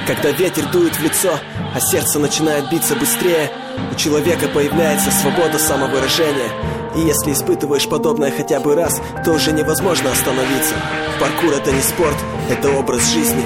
Когда ветер дует в лицо, а сердце начинает биться быстрее, у человека появляется свобода самовыражения. И если испытываешь подобное хотя бы раз, то уже невозможно остановиться. Паркур — это не спорт, это образ жизни.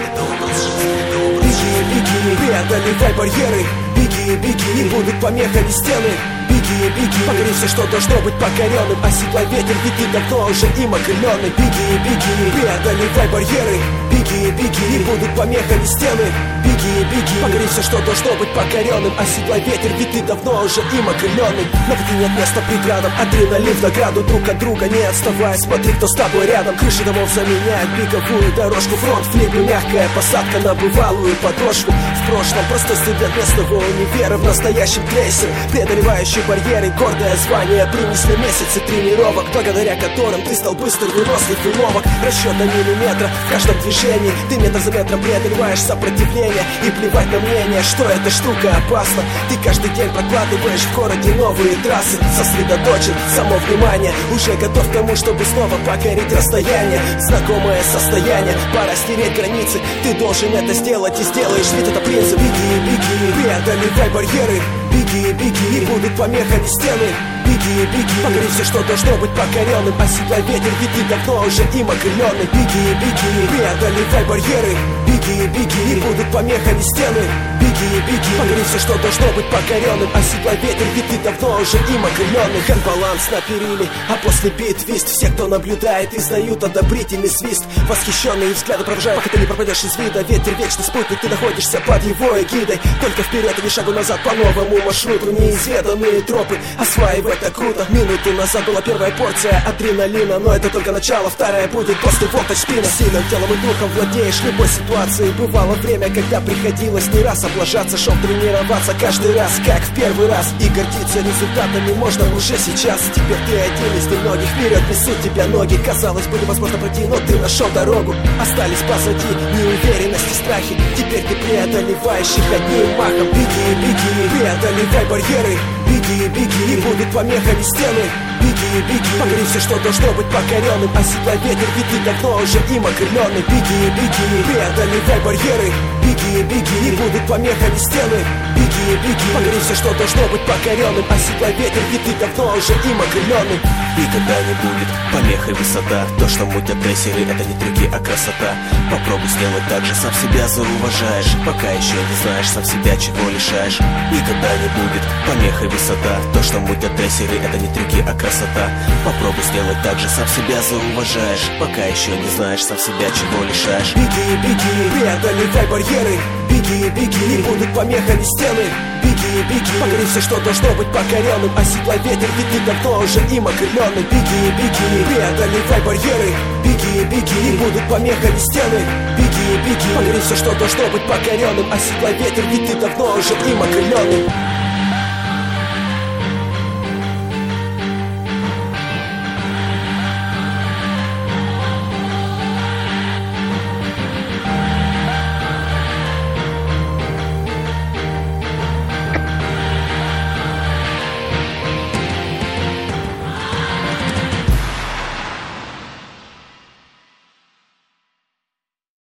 Беги, преодолевай барьеры. Беги, не будут помехами стены. Беги, покори все, что должно быть покоренным. Оседлай ветер, ведь ты давно уже им окрыленный. Беги, преодолевай барьеры. Беги, не будут помехами стены. Беги, покори все, что должно быть покоренным. Оседлай ветер, ведь ты давно уже им окрыленный. На пути нет места преградам, адреналин в награду. Друг от друга не отставай, смотри, кто с тобой рядом. Крыши домов заменяют беговую дорожку. Фронт, флипы, мягкая посадка на бывалую подошву. В прошлом простой студент местного универа, в настоящем крейсер, преодолевающий барьеры. Гордое звание принесли месяцы тренировок, благодаря которым ты стал быстр, вынослив и ловок. Расчет на миллиметра в каждом движении. Ты метр за метром преодолеваешь сопротивление. И плевать на мнение, что эта штука опасна. Ты каждый день прокладываешь в городе новые трассы. Сосредоточен, само внимание, уже готов к тому, чтобы снова покорить расстояние. Знакомое состояние, пора стереть границы. Ты должен это сделать и сделаешь, ведь это принцип. Беги, преодолевай барьеры. Беги, не будут помехами стены. Беги, покори все, что должно быть покоренным. Оседлай ветер, ведь ты давно уже им окрыленный. Беги, преодолевай барьеры. Беги, не будут помехами стены. Беги, покори все, что должно быть покоренным. Оседлай ветер, ведь ты давно уже им окрыленный. Баланс на периле, а после бит твист. Все, кто наблюдает, издают одобрительный свист. Восхищенные взгляды провожают, пока ты не пропадешь из вида. Ветер вечный спутник, ты находишься под его эгидой. Только вперед, а не шагу назад по новому маршруту. Неизведанные тропы, осваивай, это круто. Минуту назад была первая порция адреналина, но это только начало, вторая будет после волтачпина. Сильным телом и духом владеешь любой ситуацией. Бывало время, когда приходилось не раз облажаться, шел тренироваться каждый раз, как в первый раз. И гордиться результатами можно уже сейчас. Теперь ты один из немногих, вперед несут тебя ноги. Казалось бы, невозможно пройти, но ты нашел дорогу. Остались позади неуверенность и страхи. Теперь ты преодолеваешь их одним махом. Беги, преодолевай барьеры. Беги, не будут помехами стены. Беги, покори все, что должно быть покоренным. Оседлай ветер, ведь ты давно уже им окрыленный. Беги, преодолевай барьеры. Беги, не будут помехами стены. Беги, покори все, что должно быть покоренным. Оседлай ветер, ведь ты давно уже им окрыленный. И когда не будет помехой высота, то, что мутят трессеры, это не трюки, а красота. Попробуй сделать так же, сам себя зауважаешь. Пока еще не знаешь сам себя, чего лишаешь. И когда не будет помехой высота, то, что мутят трессеры, это не трюки, а красота. Попробуй сделать так же, сам себя зауважаешь. Пока еще не знаешь сам себя, чего лишаешь. Беги, преодолевай барьеры. Беги, не будут помехами стены. Беги, покори все, что должно быть покоренным. Оседлай ветер, ведь ты давно уже им окрыленный. Беги, преодолевай барьеры. Беги, не будут помехами стены. Беги, покори все, что должно быть покоренным. Оседлай ветер, ведь ты давно уже им окрыленный.